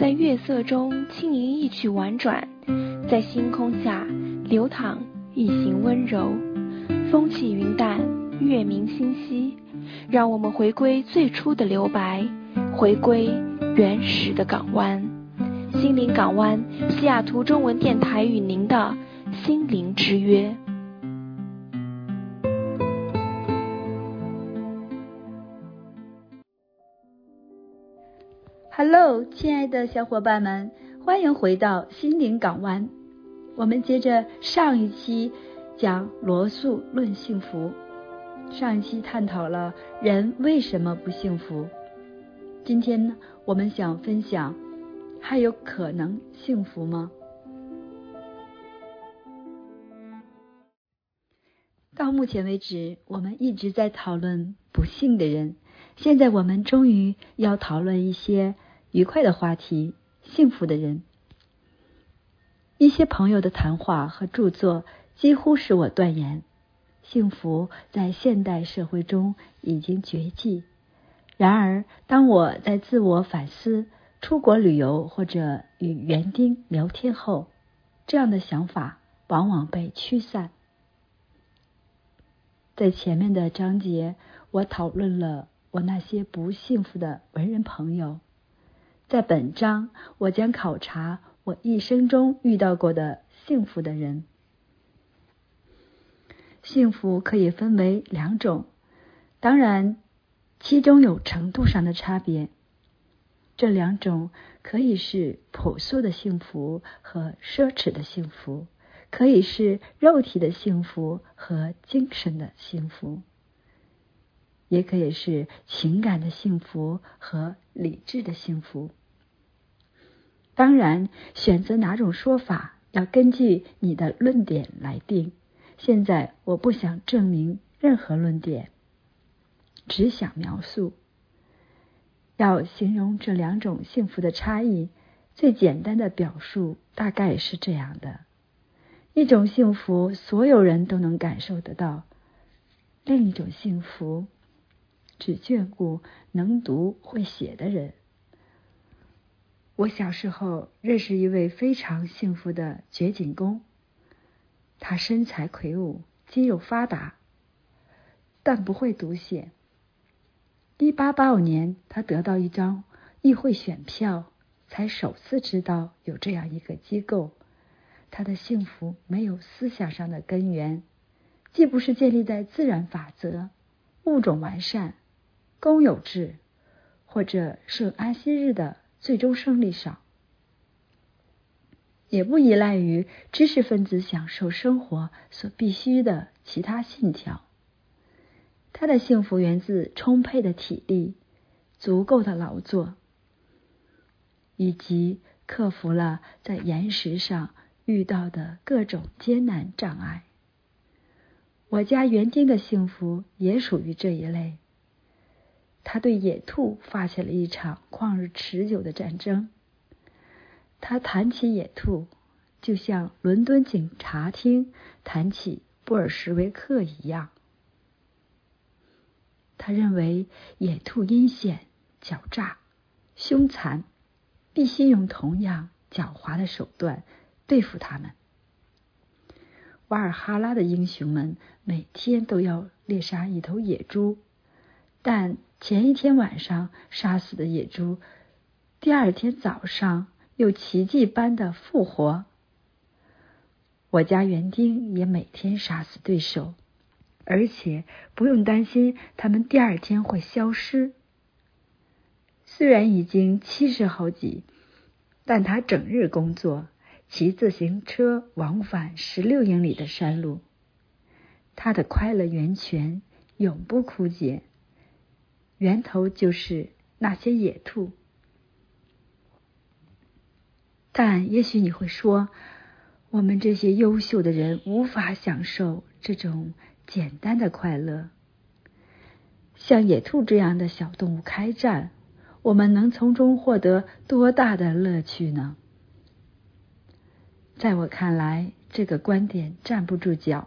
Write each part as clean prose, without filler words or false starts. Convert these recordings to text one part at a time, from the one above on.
在月色中轻盈一曲婉转，在星空下流淌一行温柔。风起云淡，月明星稀，让我们回归最初的留白，回归原始的港湾。心灵港湾，西雅图中文电台与您的心灵之约。 Hello， 亲爱的小伙伴们，欢迎回到心灵港湾。我们接着上一期讲罗素论幸福，上一期探讨了人为什么不幸福。今天呢，我们想分享还有可能幸福吗？到目前为止，我们一直在讨论不幸的人，现在我们终于要讨论一些愉快的话题，幸福的人。一些朋友的谈话和著作几乎使我断言，幸福在现代社会中已经绝迹。然而，当我在自我反思、出国旅游或者与园丁聊天后，这样的想法往往被驱散。在前面的章节，我讨论了我那些不幸福的文人朋友。在本章，我将考察我一生中遇到过的幸福的人。幸福可以分为两种，当然，其中有程度上的差别。这两种可以是朴素的幸福和奢侈的幸福，可以是肉体的幸福和精神的幸福，也可以是情感的幸福和理智的幸福。当然，选择哪种说法要根据你的论点来定。现在我不想证明任何论点，只想描述。要形容这两种幸福的差异，最简单的表述大概是这样的：一种幸福所有人都能感受得到，另一种幸福只眷顾能读会写的人。我小时候认识一位非常幸福的掘井工，他身材魁梧，肌肉发达，但不会读写。1885年，他得到一张议会选票，才首次知道有这样一个机构。他的幸福没有思想上的根源，既不是建立在自然法则、物种完善、公有制或者圣安息日的最终胜利上，也不依赖于知识分子享受生活所必须的其他信条。他的幸福源自充沛的体力、足够的劳作，以及克服了在岩石上遇到的各种艰难障碍。我家园丁的幸福也属于这一类。他对野兔发起了一场旷日持久的战争。他谈起野兔，就像伦敦警察厅谈起布尔什维克一样。他认为野兔阴险、狡诈、凶残，必须用同样狡猾的手段对付他们。瓦尔哈拉的英雄们每天都要猎杀一头野猪，但前一天晚上杀死的野猪，第二天早上又奇迹般的复活。我家园丁也每天杀死对手，而且不用担心他们第二天会消失。虽然已经70好几，但他整日工作，骑自行车往返16英里的山路。他的快乐源泉永不枯竭，源头就是那些野兔。但也许你会说，我们这些优秀的人无法享受这种简单的快乐。像野兔这样的小动物开战，我们能从中获得多大的乐趣呢？在我看来，这个观点站不住脚。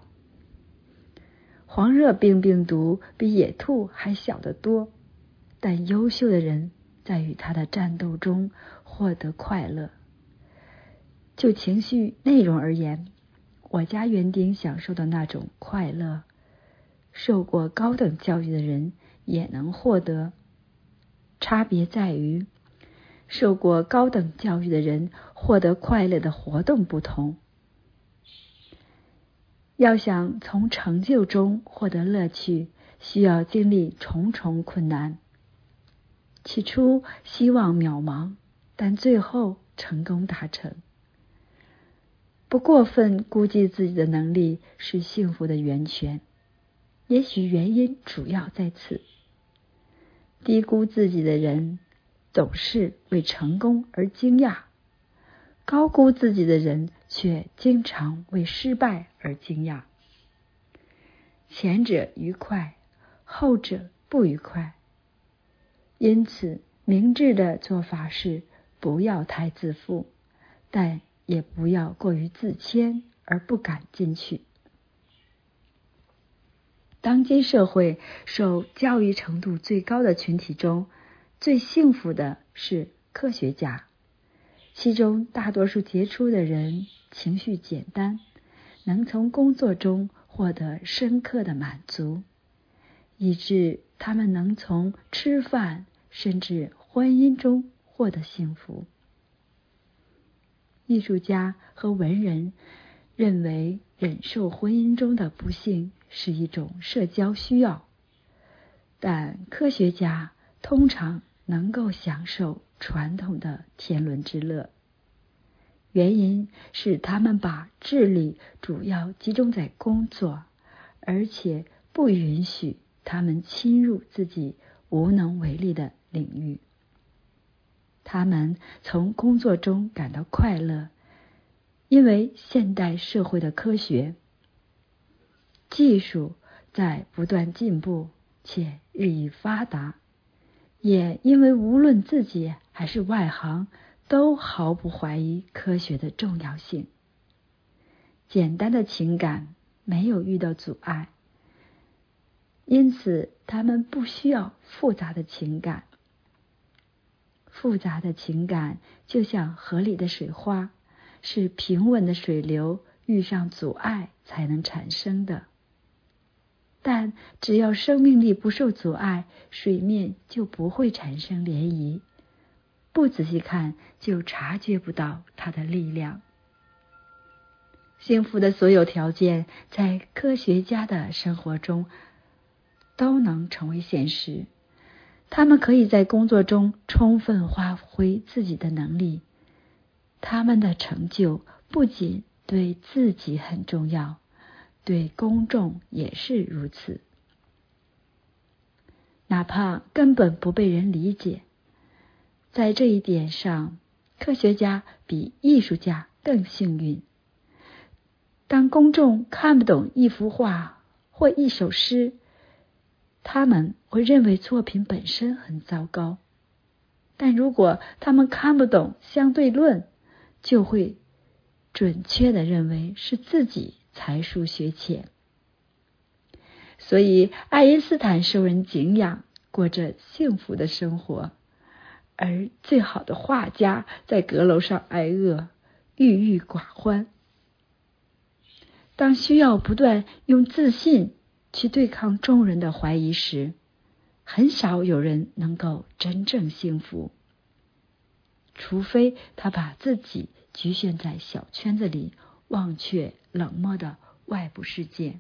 黄热病病毒比野兔还小得多，但优秀的人在与他的战斗中获得快乐。就情绪内容而言，我家园丁享受的那种快乐，受过高等教育的人也能获得。差别在于，受过高等教育的人获得快乐的活动不同。要想从成就中获得乐趣，需要经历重重困难。起初希望渺茫，但最后成功达成。不过分估计自己的能力是幸福的源泉，也许原因主要在此。低估自己的人总是为成功而惊讶，高估自己的人却经常为失败而惊讶。前者愉快，后者不愉快。因此，明智的做法是不要太自负，但也不要过于自谦而不敢进取。当今社会受教育程度最高的群体中，最幸福的是科学家。其中大多数杰出的人情绪简单，能从工作中获得深刻的满足，以致他们能从吃饭甚至婚姻中获得幸福。艺术家和文人认为忍受婚姻中的不幸是一种社交需要，但科学家通常能够享受传统的天伦之乐。原因是他们把智力主要集中在工作，而且不允许他们侵入自己无能为力的领域。他们从工作中感到快乐，因为现代社会的科学技术在不断进步且日益发达，也因为无论自己还是外行都毫不怀疑科学的重要性。简单的情感没有遇到阻碍，因此他们不需要复杂的情感。复杂的情感就像河里的水花，是平稳的水流遇上阻碍才能产生的。但只要生命力不受阻碍，水面就不会产生涟漪。不仔细看，就察觉不到它的力量。幸福的所有条件在科学家的生活中都能成为现实。他们可以在工作中充分发挥自己的能力。他们的成就不仅对自己很重要，对公众也是如此。哪怕根本不被人理解，在这一点上，科学家比艺术家更幸运。当公众看不懂一幅画或一首诗，他们会认为作品本身很糟糕。但如果他们看不懂相对论，就会准确地认为是自己才疏学浅。所以爱因斯坦受人敬仰，过着幸福的生活，而最好的画家在阁楼上挨饿，郁郁寡欢。当需要不断用自信去对抗众人的怀疑时，很少有人能够真正幸福，除非他把自己局限在小圈子里，忘却冷漠的外部世界。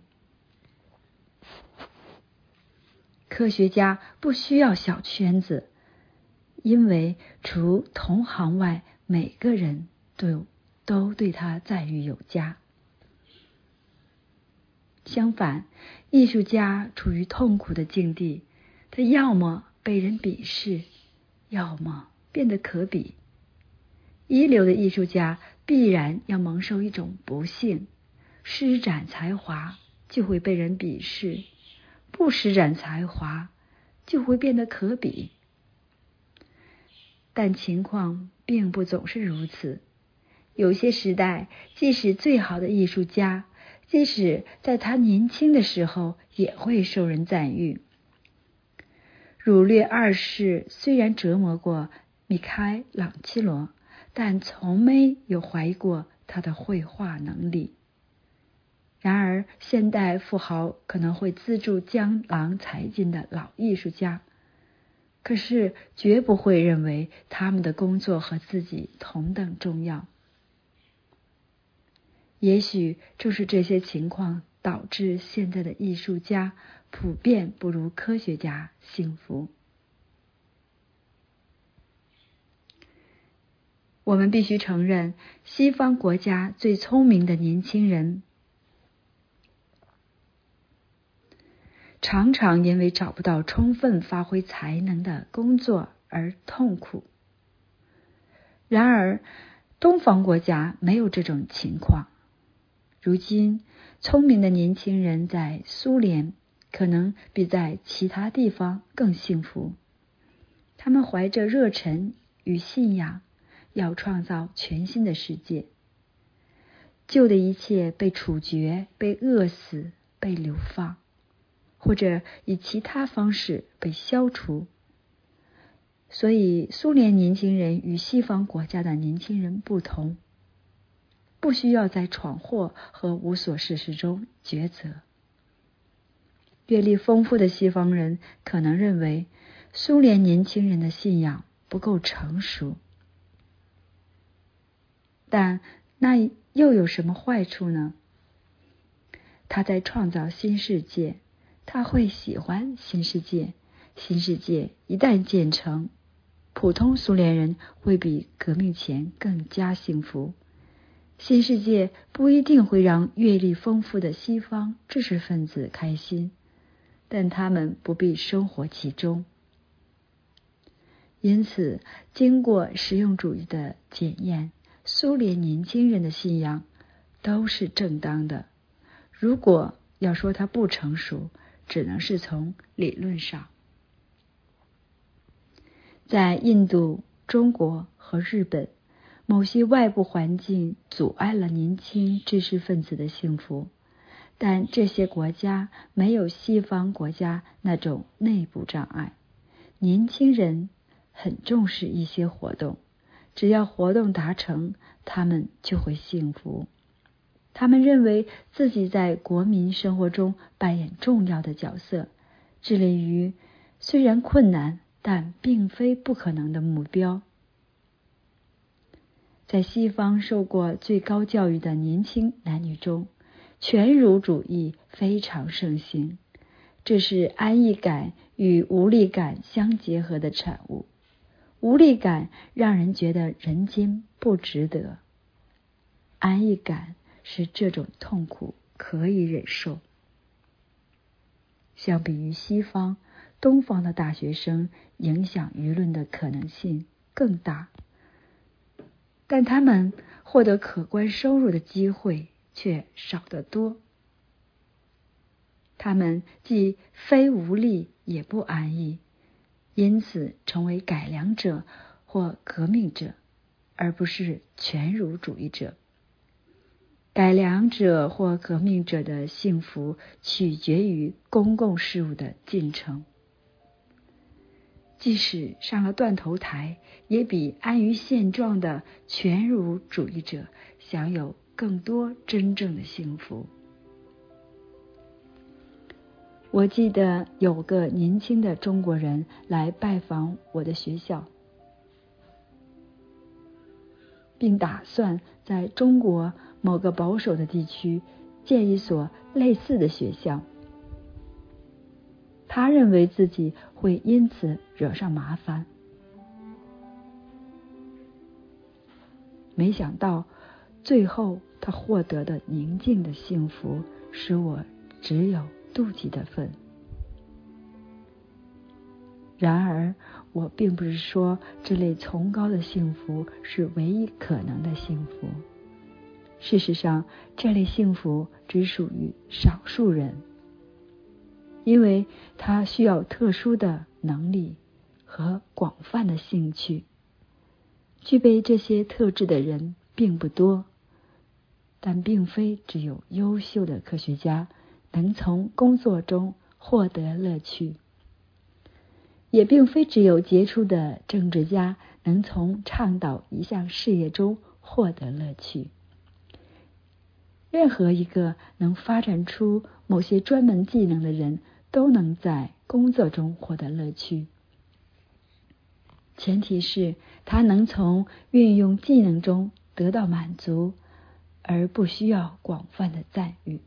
科学家不需要小圈子，因为除同行外，每个人都对他赞誉有加。相反，艺术家处于痛苦的境地，他要么被人鄙视，要么变得可比。一流的艺术家必然要蒙受一种不幸，施展才华就会被人鄙视，不施展才华就会变得可比。但情况并不总是如此，有些时代，即使最好的艺术家，即使在他年轻的时候，也会受人赞誉。 儒略二世虽然折磨过米开朗基罗，但从没有怀疑过他的绘画能力。然而，现代富豪可能会资助江郎才尽的老艺术家，可是绝不会认为他们的工作和自己同等重要。也许正是这些情况导致现在的艺术家普遍不如科学家幸福。我们必须承认，西方国家最聪明的年轻人常常因为找不到充分发挥才能的工作而痛苦。然而，东方国家没有这种情况。如今，聪明的年轻人在苏联可能比在其他地方更幸福。他们怀着热忱与信仰，要创造全新的世界。旧的一切被处决、被饿死、被流放，或者以其他方式被消除。所以，苏联年轻人与西方国家的年轻人不同，不需要在闯祸和无所事事中抉择。阅历丰富的西方人可能认为，苏联年轻人的信仰不够成熟，但那又有什么坏处呢？他在创造新世界，他会喜欢新世界。新世界一旦建成，普通苏联人会比革命前更加幸福。新世界不一定会让阅历丰富的西方知识分子开心，但他们不必生活其中。因此，经过实用主义的检验，苏联年轻人的信仰都是正当的。如果要说它不成熟，只能是从理论上。在印度、中国和日本，某些外部环境阻碍了年轻知识分子的幸福，但这些国家没有西方国家那种内部障碍。年轻人很重视一些活动，只要活动达成，他们就会幸福。他们认为自己在国民生活中扮演重要的角色，致力于虽然困难但并非不可能的目标。在西方受过最高教育的年轻男女中，全儒主义非常盛行，这是安逸感与无力感相结合的产物。无力感让人觉得人间不值得，安逸感使这种痛苦可以忍受。相比于西方，东方的大学生影响舆论的可能性更大，但他们获得可观收入的机会却少得多。他们既非无力也不安逸，因此成为改良者或革命者，而不是全儒主义者。改良者或革命者的幸福取决于公共事务的进程。即使上了断头台，也比安于现状的全儒主义者享有更多真正的幸福。我记得有个年轻的中国人来拜访我的学校，并打算在中国某个保守的地区建一所类似的学校。他认为自己会因此惹上麻烦，没想到最后他获得的宁静的幸福，使我只有妒忌的份。然而，我并不是说这类崇高的幸福是唯一可能的幸福。事实上，这类幸福只属于少数人，因为它需要特殊的能力和广泛的兴趣。具备这些特质的人并不多，但并非只有优秀的科学家能从工作中获得乐趣。 也并非只有杰出的政治家能从倡导一项事业中获得乐趣。任何一个能发展出某些专门技能的人都能在工作中获得乐趣，前提是他能从运用技能中得到满足，而不需要广泛的赞誉。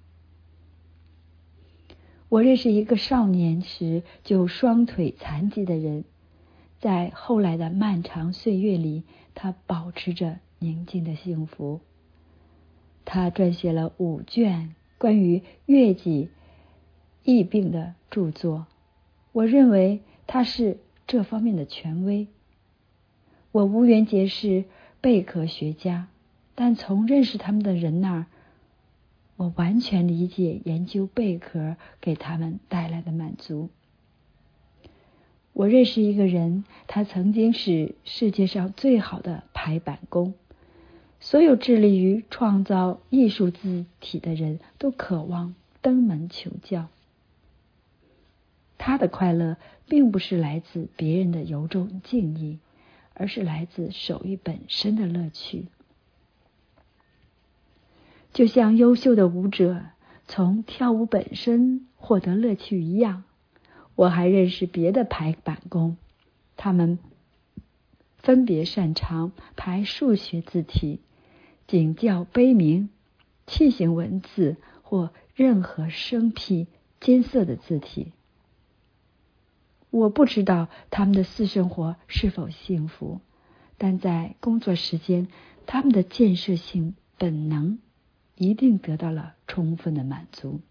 我认识一个少年时就双腿残疾的人，在后来的漫长岁月里，他保持着宁静的幸福。他撰写了5卷关于疟疾疫病的著作，我认为他是这方面的权威。我无缘结识贝壳学家，但从认识他们的人那儿，我完全理解研究贝壳给他们带来的满足。我认识一个人，他曾经是世界上最好的排版工。所有致力于创造艺术字体的人都渴望登门求教。他的快乐并不是来自别人的由衷敬意，而是来自手艺本身的乐趣。就像优秀的舞者从跳舞本身获得乐趣一样，我还认识别的排版工，他们分别擅长排数学字体、景教碑铭、器形文字或任何生僻艰涩的字体。我不知道他们的私生活是否幸福，但在工作时间，他们的建设性本能一定得到了充分的满足。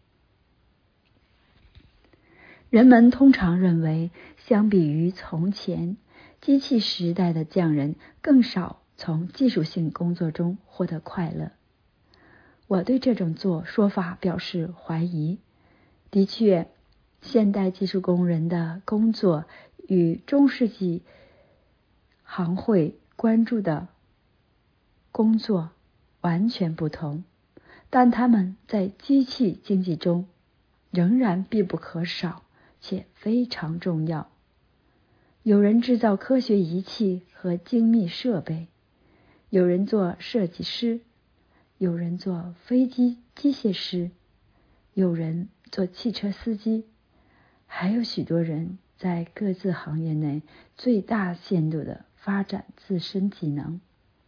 人们通常认为，相比于从前，机器时代的匠人更少从技术性工作中获得快乐。我对这种说法表示怀疑。的确，现代技术工人的工作与中世纪行会关注的工作完全不同，但他们在机器经济中仍然必不可少且非常重要。有人制造科学仪器和精密设备，有人做设计师，有人做飞机机械师，有人做汽车司机，还有许多人在各自行业内最大限度地发展自身技能。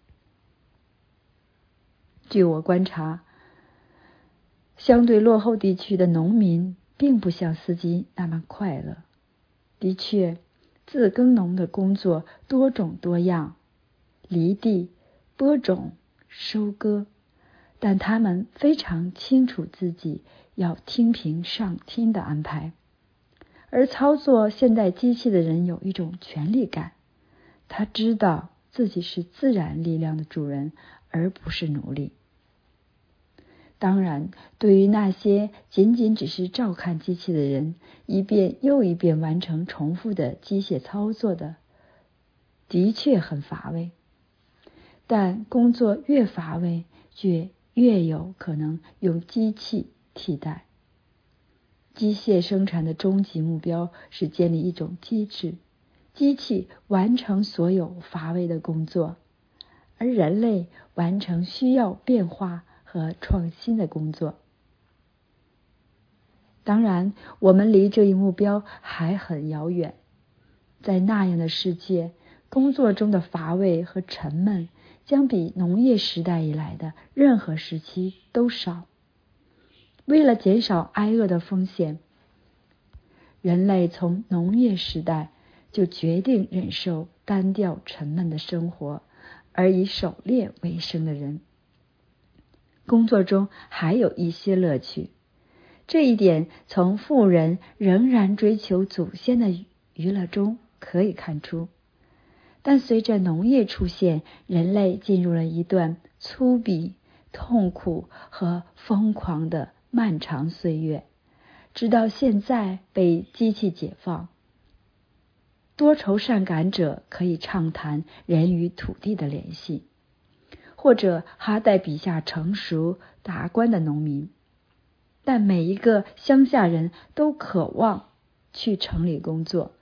据我观察，相对落后地区的农民并不像司机那么快乐。的确，自耕农的工作多种多样，犁地、播种、收割，但他们非常清楚自己要听凭上天的安排。而操作现代机器的人有一种权力感，他知道自己是自然力量的主人，而不是奴隶。当然，对于那些仅仅只是照看机器的人，一遍又一遍完成重复的机械操作的确很乏味。但工作越乏味，却越有可能用机器替代。机械生产的终极目标是建立一种机制，机器完成所有乏味的工作，而人类完成需要变化和创新的工作。当然，我们离这一目标还很遥远。在那样的世界，工作中的乏味和沉闷将比农业时代以来的任何时期都少。为了减少挨饿的风险，人类从农业时代就决定忍受单调沉闷的生活，而以狩猎为生的人。工作中还有一些乐趣，这一点从富人仍然追求祖先的娱乐中可以看出。但随着农业出现，人类进入了一段粗鄙、痛苦和疯狂的漫长岁月，直到现在被机器解放。多愁善感者可以畅谈人与土地的联系，或者哈代笔下成熟达观的农民，但每一个乡下人都渴望去城里工作，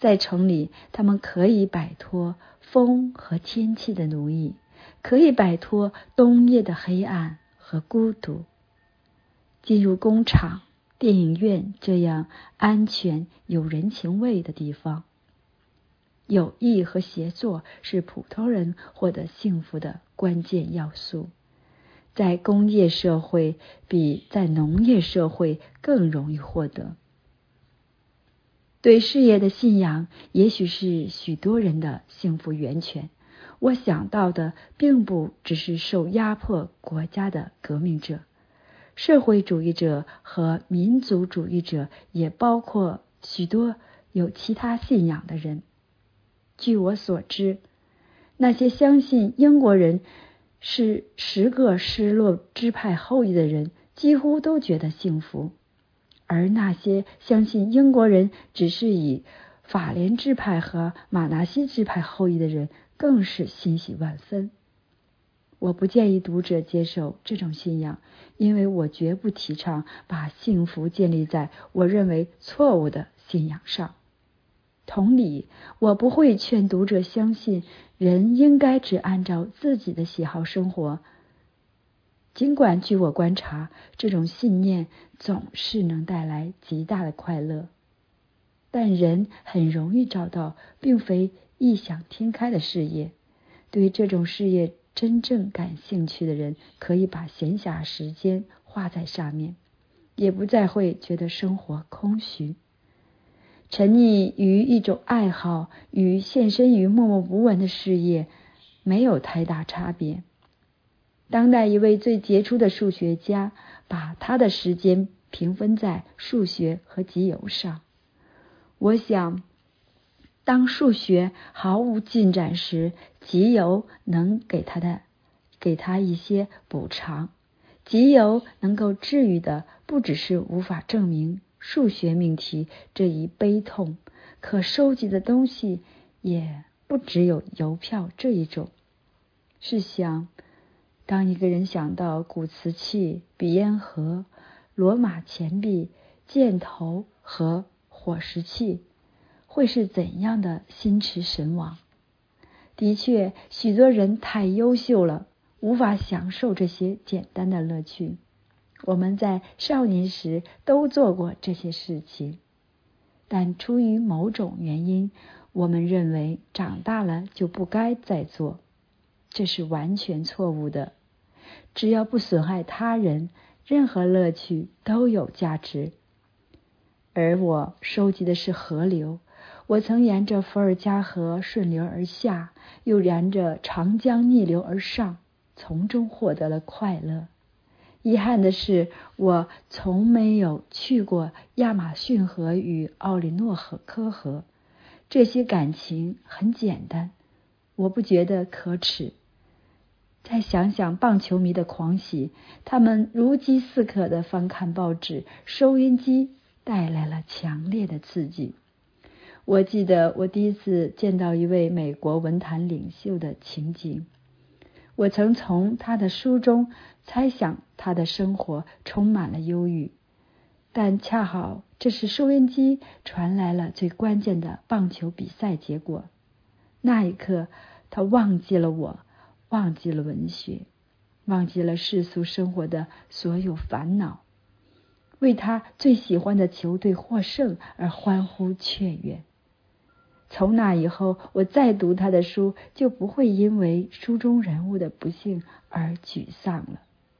在城里，他们可以摆脱风和天气的奴役，可以摆脱冬夜的黑暗和孤独。进入工厂、电影院这样安全有人情味的地方。友谊和协作是普通人获得幸福的关键要素，在工业社会比在农业社会更容易获得。对事业的信仰也许是许多人的幸福源泉。我想到的并不只是受压迫国家的革命者，社会主义者和民族主义者也包括许多有其他信仰的人。据我所知，那些相信英国人是10个失落支派后裔的人几乎都觉得幸福，而那些相信英国人只是以法莲支派和马纳西支派后裔的人更是欣喜万分。我不建议读者接受这种信仰，因为我绝不提倡把幸福建立在我认为错误的信仰上。同理，我不会劝读者相信人应该只按照自己的喜好生活。尽管据我观察，这种信念总是能带来极大的快乐，但人很容易找到并非异想天开的事业。对这种事业真正感兴趣的人，可以把闲暇时间花在上面，也不再会觉得生活空虚。沉溺于一种爱好与献身于默默无闻的事业没有太大差别。当代一位最杰出的数学家把他的时间平分在数学和集邮上。我想，当数学毫无进展时，集邮能给他一些补偿。集邮能够治愈的不只是无法证明数学命题这一悲痛，可收集的东西也不只有邮票这一种。试想，当一个人想到古瓷器、鼻烟盒、罗马钱币、箭头和火石器，会是怎样的心驰神往？的确，许多人太优秀了，无法享受这些简单的乐趣。我们在少年时都做过这些事情，但出于某种原因，我们认为长大了就不该再做。这是完全错误的。只要不损害他人，任何乐趣都有价值。而我收集的是河流，我曾沿着伏尔加河顺流而下，又沿着长江逆流而上，从中获得了快乐。遗憾的是，我从没有去过亚马逊河与奥里诺科河。这些感情很简单，我不觉得可耻。再想想棒球迷的狂喜，他们如饥似渴地翻看报纸，收音机带来了强烈的刺激。我记得我第一次见到一位美国文坛领袖的情景。我曾从他的书中猜想他的生活充满了忧郁，但恰好这时收音机传来了最关键的棒球比赛结果。那一刻，他忘记了我，忘记了文学，忘记了世俗生活的所有烦恼，为他最喜欢的球队获胜而欢呼雀跃。从那以后，我再读他的书，就不会因为书中人物的不幸而沮丧了。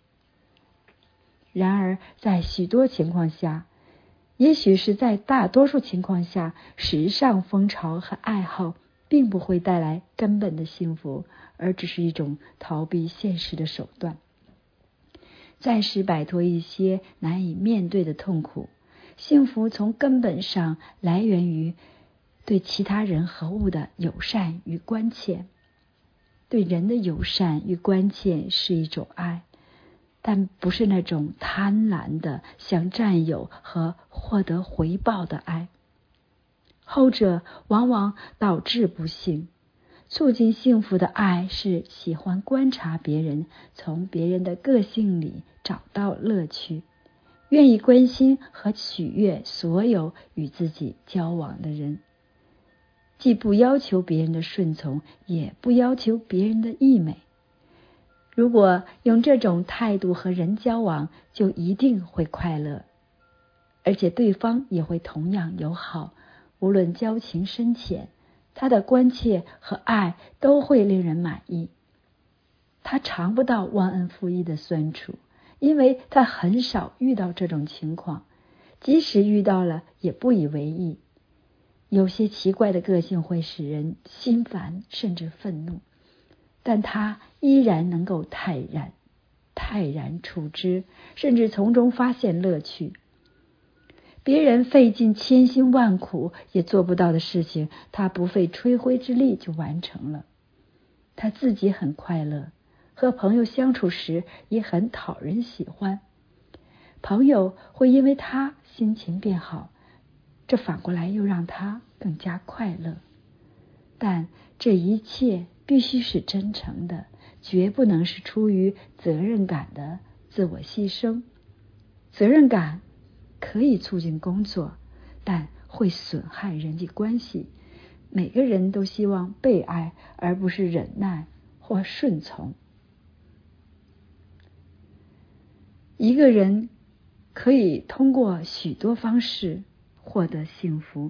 然而，在许多情况下，也许是在大多数情况下，时尚风潮和爱好并不会带来根本的幸福，而只是一种逃避现实的手段，暂时摆脱一些难以面对的痛苦。幸福从根本上来源于对其他人和物的友善与关切。对人的友善与关切是一种爱，但不是那种贪婪的想占有和获得回报的爱。后者往往导致不幸。促进幸福的爱是喜欢观察别人，从别人的个性里找到乐趣，愿意关心和取悦所有与自己交往的人。 既不要求别人的顺从，也不要求别人的溢美。如果用这种态度和人交往，就一定会快乐，而且对方也会同样友好。无论交情深浅，他的关切和爱都会令人满意。他尝不到忘恩负义的酸楚，因为他很少遇到这种情况，即使遇到了也不以为意。有些奇怪的个性会使人心烦甚至愤怒，但他依然能够泰然处之，甚至从中发现乐趣。别人费尽千辛万苦也做不到的事情，他不费吹灰之力就完成了。他自己很快乐，和朋友相处时也很讨人喜欢。朋友会因为他心情变好，这反过来又让他更加快乐。但这一切必须是真诚的，绝不能是出于责任感的自我牺牲。责任感可以促进工作，但会损害人际关系。每个人都希望被爱，而不是忍耐或顺从。一个人可以通过许多方式获得幸福，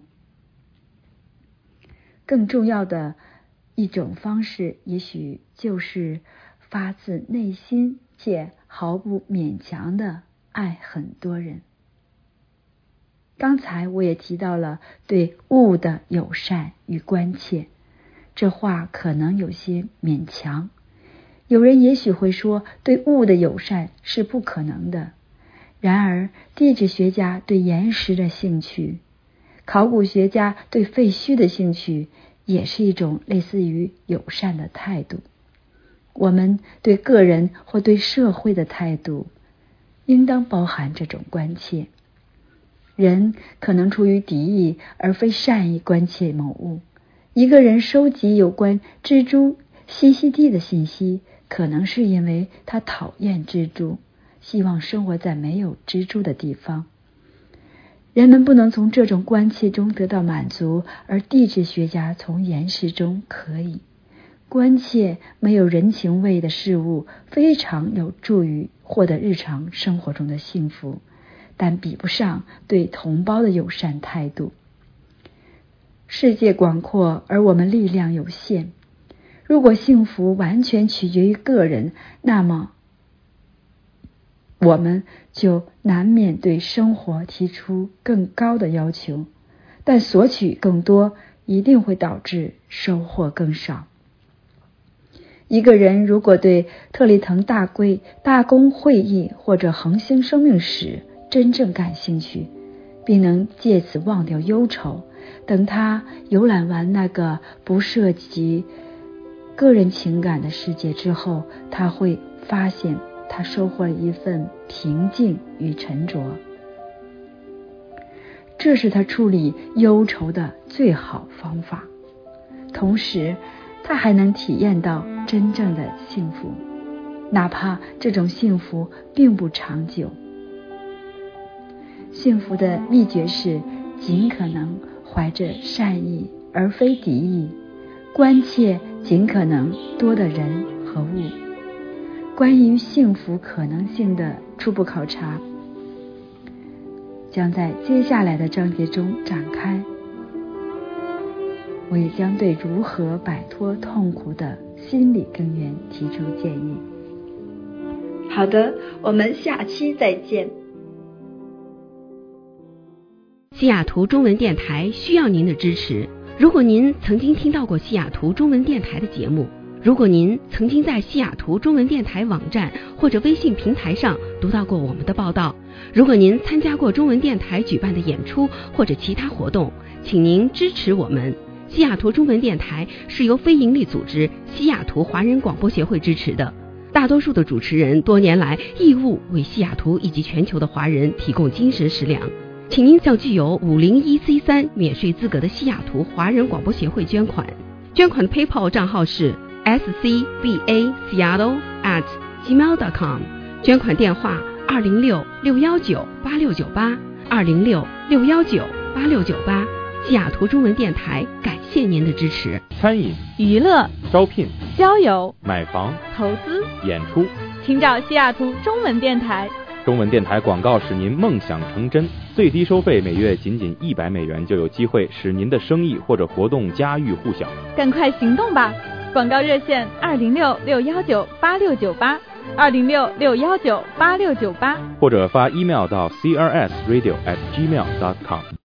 更重要的一种方式，也许就是发自内心且毫不勉强的爱很多人。刚才我也提到了对物的友善与关切，这话可能有些勉强。有人也许会说，对物的友善是不可能的。然而，地质学家对岩石的兴趣，考古学家对废墟的兴趣，也是一种类似于友善的态度。我们对个人或对社会的态度，应当包含这种关切。人可能出于敌意而非善意关切某物。一个人收集有关蜘蛛栖息地的信息，可能是因为他讨厌蜘蛛，希望生活在没有蜘蛛的地方。人们不能从这种关切中得到满足，而地质学家从岩石中可以。关切没有人情味的事物非常有助于获得日常生活中的幸福，但比不上对同胞的友善态度。世界广阔，而我们力量有限。如果幸福完全取决于个人，那么我们就难免对生活提出更高的要求，但索取更多一定会导致收获更少。一个人如果对特立腾大公会议或者恒星生命史真正感兴趣，并能借此忘掉忧愁，等他游览完那个不涉及个人情感的世界之后，他会发现他收获了一份平静与沉着。这是他处理忧愁的最好方法，同时他还能体验到真正的幸福，哪怕这种幸福并不长久。幸福的秘诀是尽可能怀着善意而非敌意，关切尽可能多的人和物。关于幸福可能性的初步考察将在接下来的章节中展开，我也将对如何摆脱痛苦的心理根源提出建议。好的，我们下期再见。 西雅图中文电台需要您的支持。如果您曾经听到过西雅图中文电台的节目，如果您曾经在西雅图中文电台网站或者微信平台上读到过我们的报道，如果您参加过中文电台举办的演出或者其他活动，请您支持我们。西雅图中文电台是由非营利组织西雅图华人广播协会支持的，大多数的主持人多年来义务为西雅图以及全球的华人提供精神食粮。请您向具有501C3免税资格的西雅图华人广播协会捐款。捐款的 PayPal 账号是 scbaseattle@gmail.com， 捐款电话206-619-8698 206-619-8698。 西雅图中文电台感谢您的支持。 餐饮、 娱乐、 招聘、 交友、 买房、 投资、 演出， 请找西雅图中文电台。 中文电台广告使您梦想成真，最低收费每月仅$100就有机会使您的生意或者活动家喻户晓。 赶快行动吧！广告热线206-619-8698，206-619-8698， 或者发 email 到crsradio@gmail.com。